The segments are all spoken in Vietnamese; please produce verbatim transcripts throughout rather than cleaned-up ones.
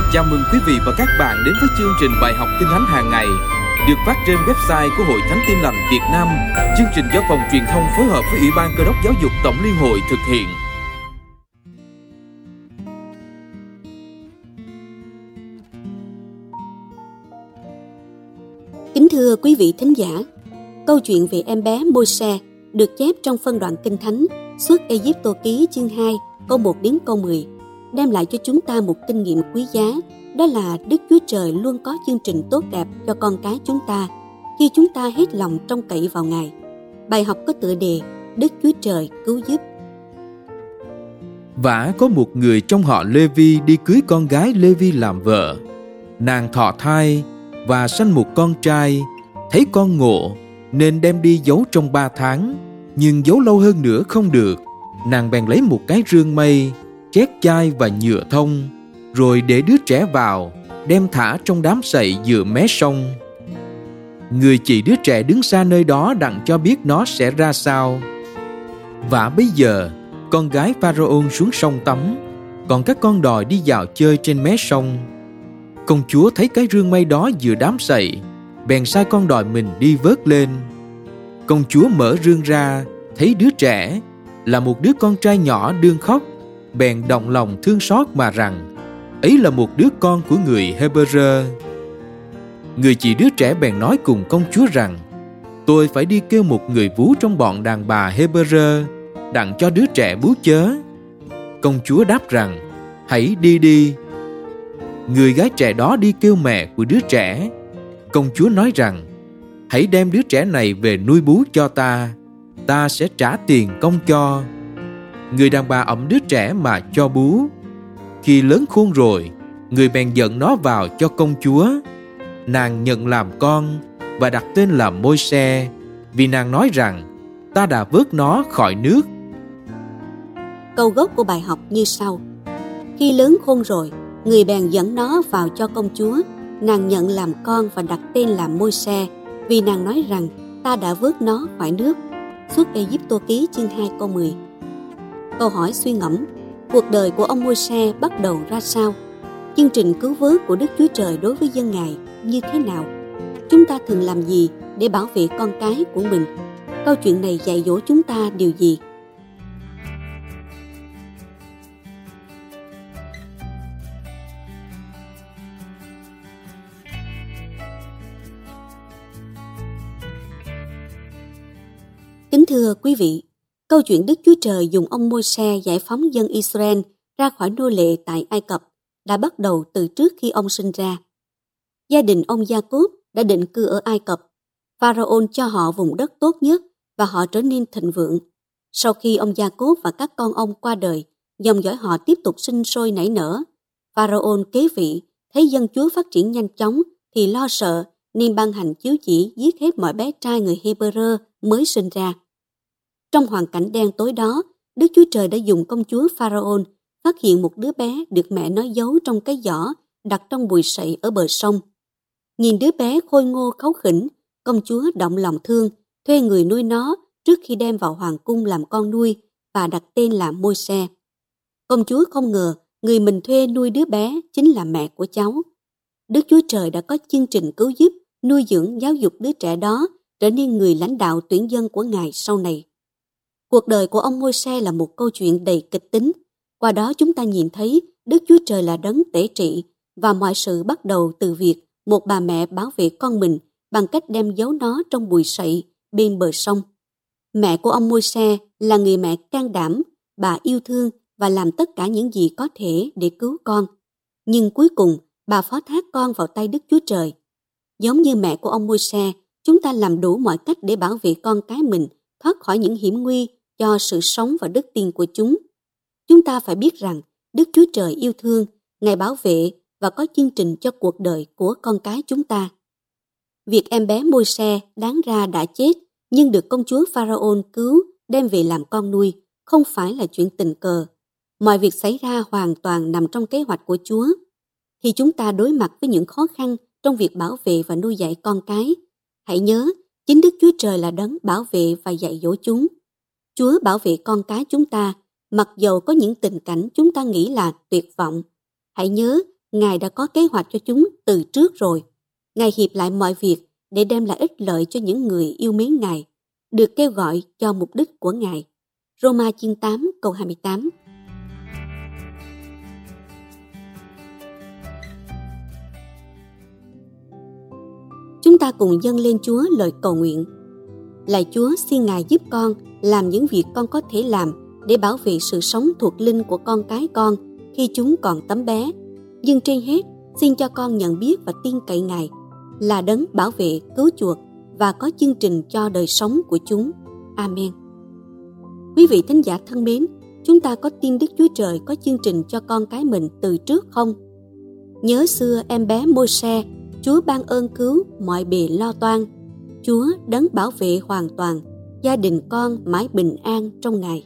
Chào mừng quý vị và các bạn đến với chương trình bài học Kinh Thánh hàng ngày được phát trên website của Hội Thánh Tin Lành Việt Nam. Chương trình do Phòng Truyền thông phối hợp với Ủy ban Cơ đốc Giáo dục Tổng Liên hội thực hiện. Kính thưa quý vị thính giả, câu chuyện về em bé Môi-se được chép trong phân đoạn Kinh Thánh Xuất Ê-díp-tô ký chương hai câu một đến câu mười đem lại cho chúng ta một kinh nghiệm quý giá, đó là Đức Chúa Trời luôn có chương trình tốt đẹp cho con cái chúng ta khi chúng ta hết lòng trông cậy vào Ngài. Bài học có tựa đề Đức Chúa Trời cứu giúp. Vả có một người trong họ Lê-vi đi cưới con gái Lê-vi làm vợ. Nàng thọ thai và sanh một con trai, thấy con ngộ nên đem đi giấu trong ba tháng, nhưng giấu lâu hơn nữa không được. Nàng bèn lấy một cái rương mây, chét chai và nhựa thông, rồi để đứa trẻ vào, đem thả trong đám sậy giữa mé sông. Người chị đứa trẻ đứng xa nơi đó đặng cho biết nó sẽ ra sao. Và bây giờ con gái Pharaon xuống sông tắm, còn các con đòi đi dạo chơi trên mé sông. Công chúa thấy cái rương mây đó giữa đám sậy, bèn sai con đòi mình đi vớt lên. Công chúa mở rương ra, thấy đứa trẻ là một đứa con trai nhỏ đương khóc, bèn động lòng thương xót mà rằng ấy là một đứa con của người Hê-bơ-rơ. Người chị đứa trẻ bèn nói cùng công chúa rằng: tôi phải đi kêu một người vú trong bọn đàn bà Hê-bơ-rơ đặng cho đứa trẻ bú chớ. Công chúa đáp rằng: hãy đi đi. Người gái trẻ đó đi kêu mẹ của đứa trẻ. Công chúa nói rằng: hãy đem đứa trẻ này về nuôi bú cho ta, ta sẽ trả tiền công cho. Người đàn bà ẵm đứa trẻ mà cho bú. Khi lớn khôn rồi, người bèn dẫn nó vào cho công chúa. Nàng nhận làm con và đặt tên là Môi-se, vì nàng nói rằng: ta đã vớt nó khỏi nước. Câu gốc của bài học như sau: khi lớn khôn rồi, người bèn dẫn nó vào cho công chúa. Nàng nhận làm con và đặt tên là Môi-se, vì nàng nói rằng: ta đã vớt nó khỏi nước. Xuất Ê-díp-tô ký chương hai câu mười. Câu hỏi suy ngẫm: cuộc đời của ông Môi-se bắt đầu ra sao? Chương trình cứu vớt của Đức Chúa Trời đối với dân Ngài như thế nào? Chúng ta thường làm gì để bảo vệ con cái của mình? Câu chuyện này dạy dỗ chúng ta điều gì? Kính thưa quý vị, câu chuyện Đức Chúa Trời dùng ông Môi-se giải phóng dân Israel ra khỏi nô lệ tại Ai Cập đã bắt đầu từ trước khi ông sinh ra. Gia đình ông Gia-cốp đã định cư ở Ai Cập. Pharaon cho họ vùng đất tốt nhất và họ trở nên thịnh vượng. Sau khi ông Gia-cốp và các con ông qua đời, dòng dõi họ tiếp tục sinh sôi nảy nở. Pharaon kế vị, thấy dân Chúa phát triển nhanh chóng thì lo sợ nên ban hành chiếu chỉ giết hết mọi bé trai người Hê-bơ-rơ mới sinh ra. Trong hoàn cảnh đen tối đó, Đức Chúa Trời đã dùng công chúa Pharaon phát hiện một đứa bé được mẹ nó giấu trong cái giỏ đặt trong bụi sậy ở bờ sông. Nhìn đứa bé khôi ngô kháu khỉnh, công chúa động lòng thương, thuê người nuôi nó trước khi đem vào hoàng cung làm con nuôi và đặt tên là Môi-se. Công chúa không ngờ người mình thuê nuôi đứa bé chính là mẹ của cháu. Đức Chúa Trời đã có chương trình cứu giúp, nuôi dưỡng giáo dục đứa trẻ đó trở nên người lãnh đạo tuyển dân của Ngài sau này. Cuộc đời của ông Môi-se là một câu chuyện đầy kịch tính. Qua đó chúng ta nhìn thấy Đức Chúa Trời là đấng tể trị và mọi sự bắt đầu từ việc một bà mẹ bảo vệ con mình bằng cách đem giấu nó trong bụi sậy bên bờ sông. Mẹ của ông Môi-se là người mẹ can đảm, bà yêu thương và làm tất cả những gì có thể để cứu con. Nhưng cuối cùng, bà phó thác con vào tay Đức Chúa Trời. Giống như mẹ của ông Môi-se, chúng ta làm đủ mọi cách để bảo vệ con cái mình thoát khỏi những hiểm nguy cho sự sống và đức tin của chúng. Chúng ta phải biết rằng Đức Chúa Trời yêu thương, Ngài bảo vệ và có chương trình cho cuộc đời của con cái chúng ta. Việc em bé Môi-se đáng ra đã chết nhưng được công chúa Pharaon cứu đem về làm con nuôi không phải là chuyện tình cờ. Mọi việc xảy ra hoàn toàn nằm trong kế hoạch của Chúa. Khi chúng ta đối mặt với những khó khăn trong việc bảo vệ và nuôi dạy con cái, hãy nhớ chính Đức Chúa Trời là đấng bảo vệ và dạy dỗ chúng. Chúa bảo vệ con cái chúng ta, mặc dầu có những tình cảnh chúng ta nghĩ là tuyệt vọng. Hãy nhớ, Ngài đã có kế hoạch cho chúng từ trước rồi. Ngài hiệp lại mọi việc để đem lại ích lợi cho những người yêu mến Ngài, được kêu gọi cho mục đích của Ngài. Roma chương tám câu hai mươi tám. Chúng ta cùng dâng lên Chúa lời cầu nguyện. Lạy Chúa, xin Ngài giúp con làm những việc con có thể làm để bảo vệ sự sống thuộc linh của con cái con khi chúng còn tấm bé. Nhưng trên hết, xin cho con nhận biết và tin cậy Ngài là đấng bảo vệ, cứu chuộc và có chương trình cho đời sống của chúng. Amen. Quý vị thính giả thân mến, chúng ta có tin Đức Chúa Trời có chương trình cho con cái mình từ trước không? Nhớ xưa em bé Môi-se, Chúa ban ơn cứu mọi bề lo toan. Chúa đấng bảo vệ hoàn toàn, gia đình con mãi bình an trong Ngài.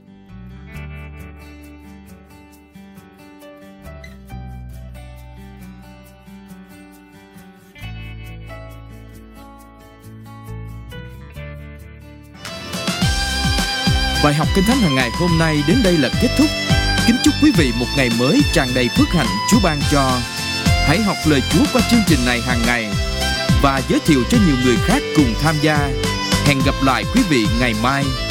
Bài học Kinh Thánh hàng ngày hôm nay đến đây là kết thúc. Kính chúc quý vị một ngày mới tràn đầy phước hạnh Chúa ban cho. Hãy học lời Chúa qua chương trình này hàng ngày và giới thiệu cho nhiều người khác cùng tham gia. Hẹn gặp lại quý vị ngày mai.